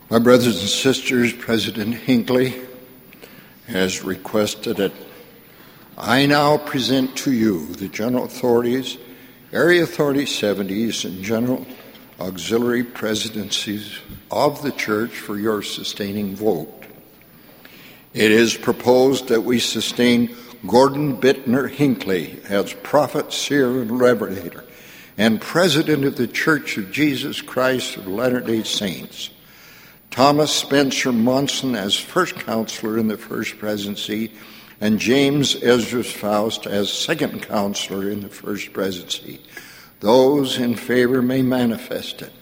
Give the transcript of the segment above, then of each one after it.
My brothers and sisters, President Hinckley has requested it. I now present to you the General Authorities, Area Authority 70s, and General Auxiliary Presidencies of the Church for your sustaining vote. It is proposed that we sustain Gordon Bittner Hinckley as prophet, seer, and revelator, and President of the Church of Jesus Christ of Latter-day Saints. Thomas Spencer Monson as first counselor in the first presidency, and James Ezra Faust as second counselor in the first presidency. Those in favor may manifest it.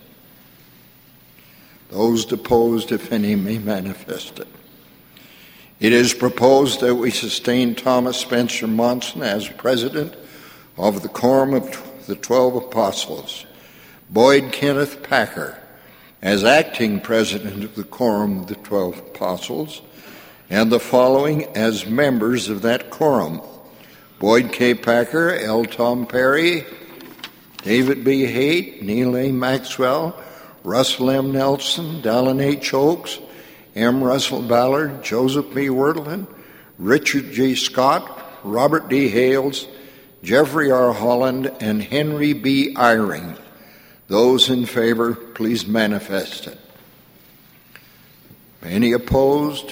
Those deposed, if any, may manifest it. It is proposed that we sustain Thomas Spencer Monson as president of the Quorum of the 12 Apostles, Boyd Kenneth Packer as acting president of the Quorum of the 12 Apostles, and the following as members of that quorum: Boyd K. Packer, L. Tom Perry, David B. Haight, Neil A. Maxwell, Russell M. Nelson, Dallin H. Oaks, M. Russell Ballard, Joseph B. Wordlin, Richard J. Scott, Robert D. Hales, Jeffrey R. Holland, and Henry B. Eyring. Those in favor, please manifest it. Any opposed?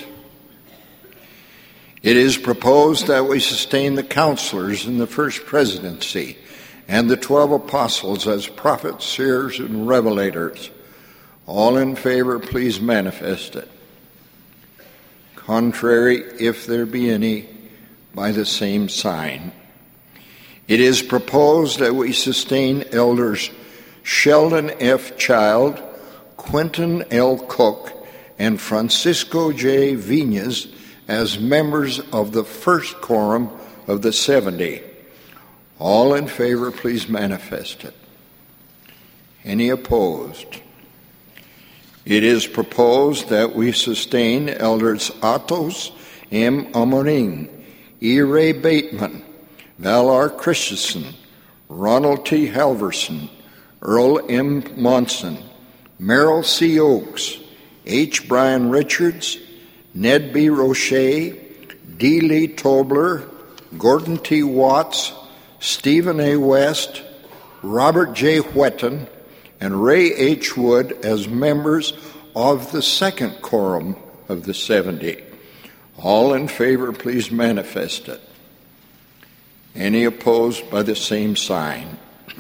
It is proposed that we sustain the counselors in the first presidency and the 12 apostles as prophets, seers, and revelators. All in favor, please manifest it. Contrary, if there be any, by the same sign. It is proposed that we sustain elders Sheldon F. Child, Quentin L. Cook, and Francisco J. Vinas as members of the first quorum of the 70. All in favor, please manifest it. Any opposed? It is proposed that we sustain elders Atos M. Amoring, E. Ray Bateman, Val R. Christensen, Ronald T. Halverson, Earl M. Monson, Merrill C. Oaks, H. Brian Richards, Ned B. Roche, D. Lee Tobler, Gordon T. Watts, Stephen A. West, Robert J. Whetton, and Ray H. Wood as members of the second quorum of the 70. All in favor, please manifest it. Any opposed, by the same sign.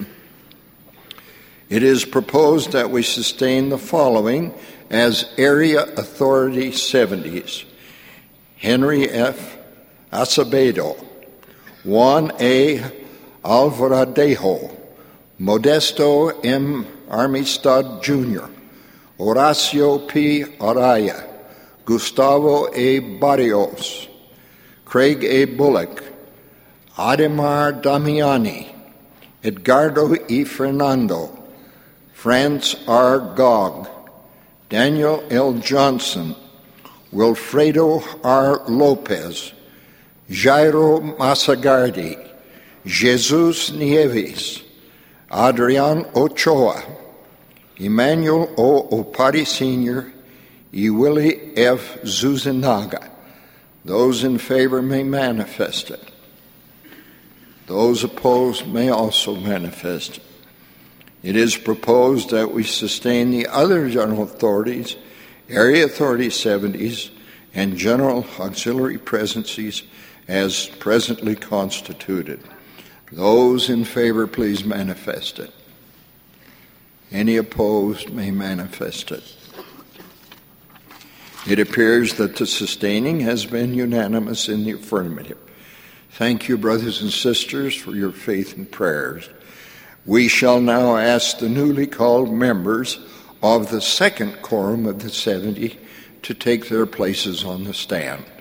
It is proposed that we sustain the following as Area Authority 70s: Henry F. Acevedo, Juan A. Alvaradejo, Modesto M. Armistad Jr., Horacio P. Araya, Gustavo A. Barrios, Craig A. Bullock, Ademar Damiani, Edgardo E. Fernando, France R. Gog, Daniel L. Johnson, Wilfredo R. Lopez, Jairo Masagardi, Jesus Nieves, Adrian Ochoa, Emmanuel O. Opari Sr., y Willie F. Zuzinaga. Those in favor may manifest it. Those opposed may also manifest it. It is proposed that we sustain the other general authorities, Area Authority 70s, and General Auxiliary Presidencies as presently constituted. Those in favor, please manifest it. Any opposed may manifest it. It appears that the sustaining has been unanimous in the affirmative. Thank you, brothers and sisters, for your faith and prayers. We shall now ask the newly called members of the second quorum of the 70 to take their places on the stand.